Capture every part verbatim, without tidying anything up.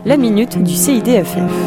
la minute du C I D F F.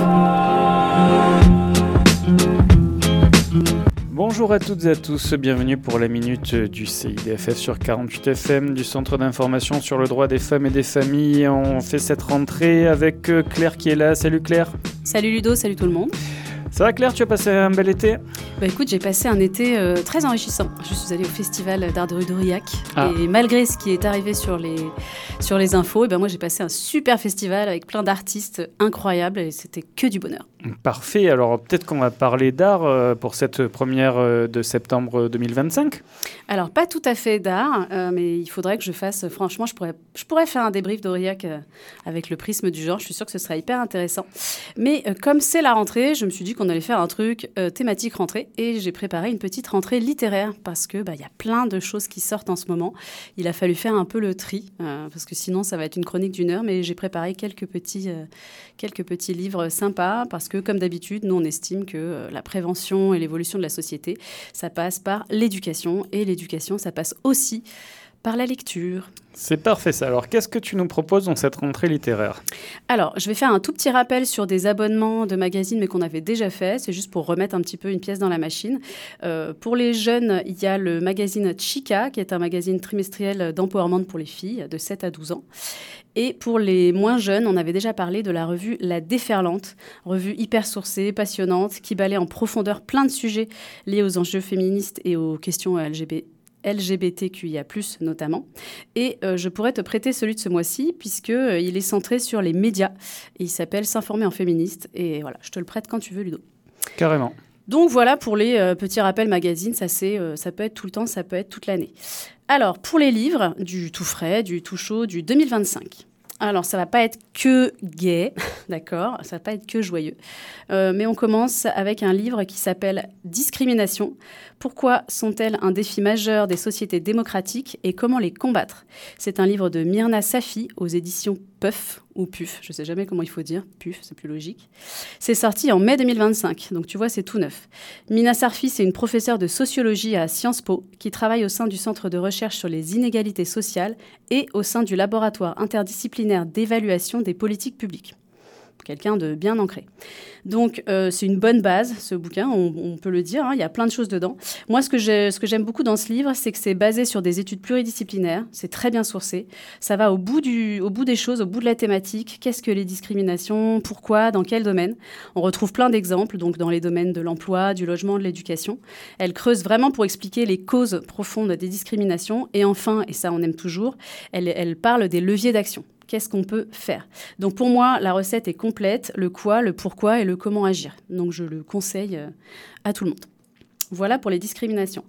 Bonjour à toutes et à tous, bienvenue pour la minute du C I D F F sur quarante-huit F M du Centre d'information sur le droit des femmes et des familles. On fait cette rentrée avec Claire qui est là. Salut Claire. Salut Ludo, salut tout le monde. Ça va Claire, tu as passé un bel été ? Bah écoute, j'ai passé un été euh, très enrichissant. Je suis allée au festival d'art de rue d'Aurillac ah. et malgré ce qui est arrivé sur les, sur les infos, et ben moi j'ai passé un super festival avec plein d'artistes incroyables et c'était que du bonheur. Parfait, alors peut-être qu'on va parler d'art euh, pour cette première euh, de septembre deux mille vingt-cinq. Alors pas tout à fait d'art, euh, mais il faudrait que je fasse, franchement je pourrais, je pourrais faire un débrief d'Aurillac euh, avec le prisme du genre, je suis sûre que ce serait hyper intéressant. Mais euh, comme c'est la rentrée, je me suis dit qu'on allait faire un truc euh, thématique rentrée et j'ai préparé une petite rentrée littéraire parce que bah, y a plein de choses qui sortent en ce moment. Il a fallu faire un peu le tri euh, parce que sinon ça va être une chronique d'une heure, mais j'ai préparé quelques petits, euh, quelques petits livres sympas parce que comme d'habitude, nous on estime que euh, la prévention et l'évolution de la société, ça passe par l'éducation et l'éducation ça passe aussi par la lecture. C'est parfait ça. Alors, qu'est-ce que tu nous proposes dans cette rentrée littéraire ? Alors, je vais faire un tout petit rappel sur des abonnements de magazines, mais qu'on avait déjà fait. C'est juste pour remettre un petit peu une pièce dans la machine. Euh, pour les jeunes, il y a le magazine Chica, qui est un magazine trimestriel d'empowerment pour les filles de sept à douze ans. Et pour les moins jeunes, on avait déjà parlé de la revue La Déferlante, revue hyper sourcée, passionnante, qui balaie en profondeur plein de sujets liés aux enjeux féministes et aux questions L G B T. L G B T Q I A plus, notamment. Et euh, je pourrais te prêter celui de ce mois-ci, puisqu'il euh, est centré sur les médias. Et il s'appelle S'informer en féministe. Et voilà, je te le prête quand tu veux, Ludo. Carrément. Donc voilà pour les euh, petits rappels magazines. Ça, c'est, euh, ça peut être tout le temps, ça peut être toute l'année. Alors, pour les livres, du tout frais, du tout chaud, du deux mille vingt-cinq. Alors, ça ne va pas être que gai, d'accord ? Ça ne va pas être que joyeux. Euh, mais on commence avec un livre qui s'appelle « Discrimination. Pourquoi sont-elles un défi majeur des sociétés démocratiques et comment les combattre ?» C'est un livre de Myrna Safi aux éditions P U F ou P U F. Je ne sais jamais comment il faut dire. P U F, c'est plus logique. C'est sorti en mai deux mille vingt-cinq, donc tu vois, c'est tout neuf. Myrna Safi, c'est une professeure de sociologie à Sciences Po qui travaille au sein du Centre de recherche sur les inégalités sociales et au sein du laboratoire interdisciplinaire d'évaluation des politiques publiques. Quelqu'un de bien ancré. Donc, euh, c'est une bonne base, ce bouquin, on, on peut le dire, hein, il y a plein de choses dedans. Moi, ce que, j'ai, ce que j'aime beaucoup dans ce livre, c'est que c'est basé sur des études pluridisciplinaires, c'est très bien sourcé, ça va au bout, du, au bout des choses, au bout de la thématique, qu'est-ce que les discriminations, pourquoi, dans quel domaine. On retrouve plein d'exemples, donc dans les domaines de l'emploi, du logement, de l'éducation. Elle creuse vraiment pour expliquer les causes profondes des discriminations. Et enfin, et ça on aime toujours, elle, elle parle des leviers d'action. Qu'est-ce qu'on peut faire ? Donc pour moi, la recette est complète, le quoi, le pourquoi et le comment agir. Donc je le conseille à tout le monde. Voilà pour les discriminations.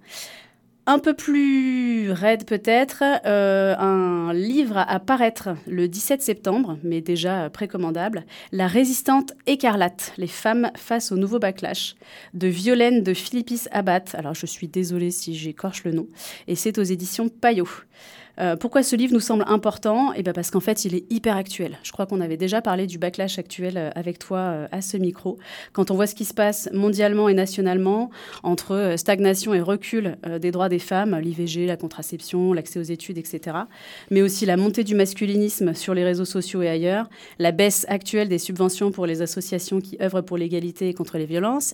Un peu plus raide peut-être, euh, un livre à paraître le dix-sept septembre, mais déjà précommandable, La résistante écarlate, les femmes face au nouveau backlash, de Violaine de Philippis Abbat. Alors je suis désolée si j'écorche le nom, et c'est aux éditions Payot. Euh, pourquoi ce livre nous semble important ? Eh bien parce qu'en fait, il est hyper actuel. Je crois qu'on avait déjà parlé du backlash actuel euh, avec toi euh, à ce micro. Quand on voit ce qui se passe mondialement et nationalement, entre euh, stagnation et recul euh, des droits des femmes, l'I V G, la contraception, l'accès aux études, et cetera, mais aussi la montée du masculinisme sur les réseaux sociaux et ailleurs, la baisse actuelle des subventions pour les associations qui œuvrent pour l'égalité et contre les violences...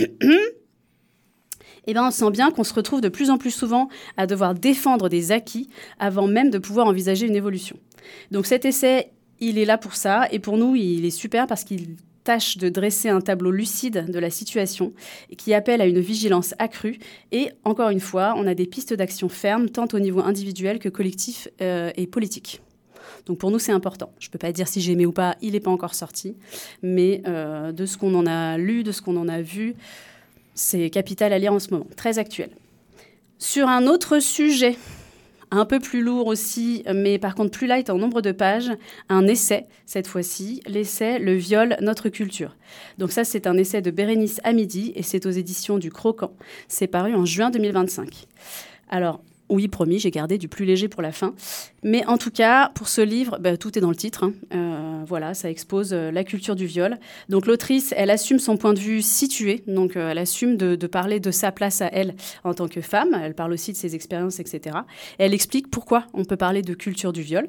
Eh bien, on sent bien qu'on se retrouve de plus en plus souvent à devoir défendre des acquis avant même de pouvoir envisager une évolution. Donc cet essai, il est là pour ça. Et pour nous, il est super parce qu'il tâche de dresser un tableau lucide de la situation et qui appelle à une vigilance accrue. Et encore une fois, on a des pistes d'action fermes, tant au niveau individuel que collectif euh, et politique. Donc pour nous, c'est important. Je ne peux pas dire si j'ai aimé ou pas, il n'est pas encore sorti. Mais euh, de ce qu'on en a lu, de ce qu'on en a vu... c'est capital à lire en ce moment, très actuel. Sur un autre sujet, un peu plus lourd aussi, mais par contre plus light en nombre de pages, un essai, cette fois-ci, l'essai « Le viol, notre culture ». Donc ça, c'est un essai de Bérénice Hamidi et c'est aux éditions du Croquant. C'est paru en juin deux mille vingt-cinq. Alors, Oui, promis, j'ai gardé du plus léger pour la fin. Mais en tout cas, pour ce livre, bah, tout est dans le titre. Hein. Euh, voilà, ça expose euh, la culture du viol. Donc l'autrice, elle assume son point de vue situé. Donc euh, elle assume de, de parler de sa place à elle en tant que femme. Elle parle aussi de ses expériences, et cetera. Et elle explique pourquoi on peut parler de culture du viol.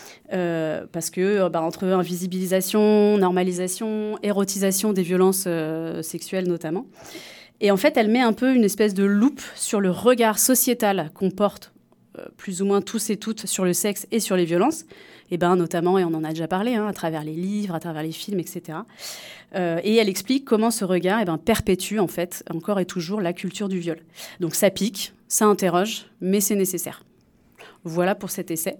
Euh, parce que bah, entre invisibilisation, normalisation, érotisation des violences euh, sexuelles notamment. Et en fait, elle met un peu une espèce de loupe sur le regard sociétal qu'on porte euh, plus ou moins tous et toutes sur le sexe et sur les violences. Et ben, notamment, et on en a déjà parlé, hein, à travers les livres, à travers les films, et cetera. Euh, et elle explique comment ce regard eh ben, perpétue, en fait, encore et toujours, la culture du viol. Donc ça pique, ça interroge, mais c'est nécessaire. Voilà pour cet essai.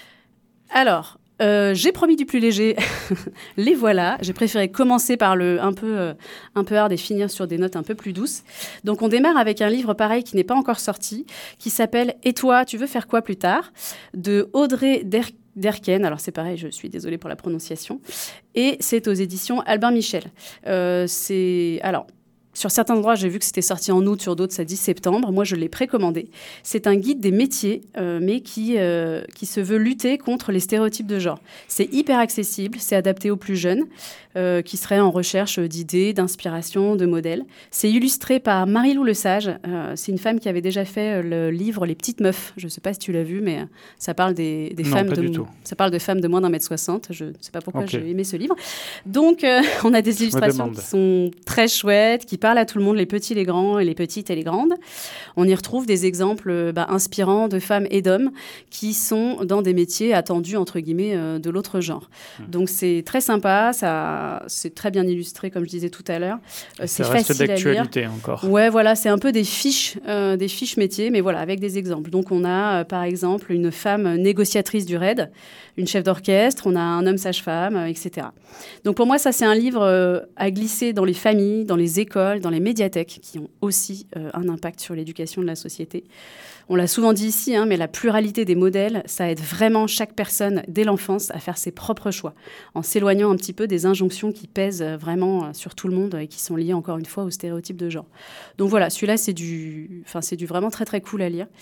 Alors... Euh, j'ai promis du plus léger, les voilà. J'ai préféré commencer par le un peu, euh, un peu hard et finir sur des notes un peu plus douces. Donc on démarre avec un livre pareil qui n'est pas encore sorti, qui s'appelle « Et toi, tu veux faire quoi plus tard ?» de Audrey Der- Derken. Alors c'est pareil, je suis désolée pour la prononciation. Et c'est aux éditions Albin Michel. Euh, c'est... Alors... Sur certains endroits, j'ai vu que c'était sorti en août, sur d'autres, ça dit septembre. Moi, je l'ai précommandé. C'est un guide des métiers, euh, mais qui, euh, qui se veut lutter contre les stéréotypes de genre. C'est hyper accessible, c'est adapté aux plus jeunes, euh, qui seraient en recherche d'idées, d'inspiration, de modèles. C'est illustré par Marie-Lou Lesage. Euh, c'est une femme qui avait déjà fait le livre Les Petites Meufs. Je ne sais pas si tu l'as vu, mais ça parle des, des non, femmes pas de du tout. Ça parle de femmes de moins d'un mètre soixante. Je ne sais pas pourquoi okay. j'ai aimé ce livre. Donc, euh, on a des illustrations qui sont très chouettes, qui parle à tout le monde, les petits, les grands, et les petites et les grandes. On y retrouve des exemples bah, inspirants de femmes et d'hommes qui sont dans des métiers attendus, entre guillemets, euh, de l'autre genre. Mmh. Donc, c'est très sympa, ça, c'est très bien illustré, comme je disais tout à l'heure. Euh, c'est ça reste facile d'actualité à lire. encore. Ouais, voilà, c'est un peu des fiches, euh, des fiches métiers, mais voilà, avec des exemples. Donc, on a, euh, par exemple, une femme négociatrice du R A I D, une chef d'orchestre, on a un homme sage-femme, euh, et cetera. Donc, pour moi, ça, c'est un livre euh, à glisser dans les familles, dans les écoles, dans les médiathèques, qui ont aussi euh, un impact sur l'éducation de la société. On l'a souvent dit ici, hein, mais la pluralité des modèles, ça aide vraiment chaque personne, dès l'enfance, à faire ses propres choix, en s'éloignant un petit peu des injonctions qui pèsent vraiment sur tout le monde et qui sont liées, encore une fois, aux stéréotypes de genre. Donc voilà, celui-là, c'est du, enfin, c'est du vraiment très, très cool à lire.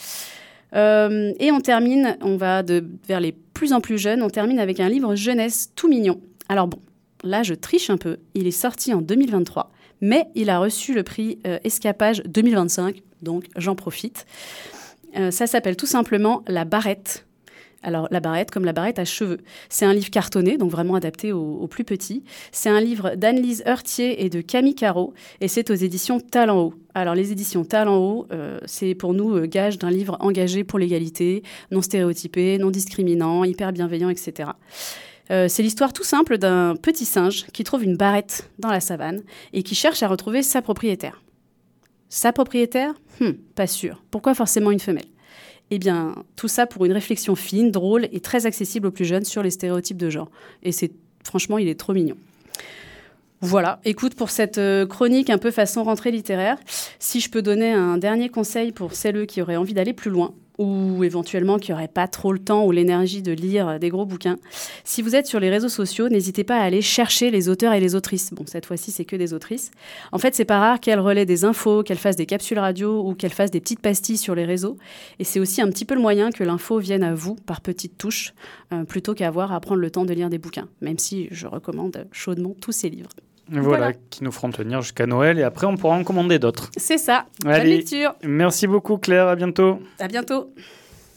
Euh, et on termine, on va de, vers les plus en plus jeunes, on termine avec un livre jeunesse tout mignon. Alors bon, là, je triche un peu. Il est sorti en deux mille vingt-trois, mais il a reçu le prix euh, Escapage deux mille vingt-cinq, donc j'en profite. Euh, ça s'appelle tout simplement La Barrette. Alors, La Barrette, comme la barrette à cheveux. C'est un livre cartonné, donc vraiment adapté aux, aux plus petits. C'est un livre d'Anne-Lise Heurtier et de Camille Caro, et c'est aux éditions Talent Haut. Alors, les éditions Talent Haut, euh, c'est pour nous euh, gage d'un livre engagé pour l'égalité, non stéréotypé, non discriminant, hyper bienveillant, et cetera. Euh, c'est l'histoire tout simple d'un petit singe qui trouve une barrette dans la savane et qui cherche à retrouver sa propriétaire. Sa propriétaire ? Hum, pas sûr. Pourquoi forcément une femelle ? Eh bien, tout ça pour une réflexion fine, drôle et très accessible aux plus jeunes sur les stéréotypes de genre. Et c'est, franchement, il est trop mignon. Voilà, écoute, pour cette chronique un peu façon rentrée littéraire, si je peux donner un dernier conseil pour celles qui auraient envie d'aller plus loin, ou éventuellement qui n'auraient pas trop le temps ou l'énergie de lire des gros bouquins, si vous êtes sur les réseaux sociaux, n'hésitez pas à aller chercher les auteurs et les autrices. Bon, cette fois-ci, c'est que des autrices. En fait, c'est pas rare qu'elles relaient des infos, qu'elles fassent des capsules radio ou qu'elles fassent des petites pastilles sur les réseaux. Et c'est aussi un petit peu le moyen que l'info vienne à vous par petites touches, euh, plutôt qu'à avoir à prendre le temps de lire des bouquins, même si je recommande chaudement tous ces livres. Voilà, voilà, qui nous feront tenir jusqu'à Noël et après on pourra en commander d'autres. C'est ça. Allez, bonne lecture. Merci beaucoup Claire, à bientôt. À bientôt.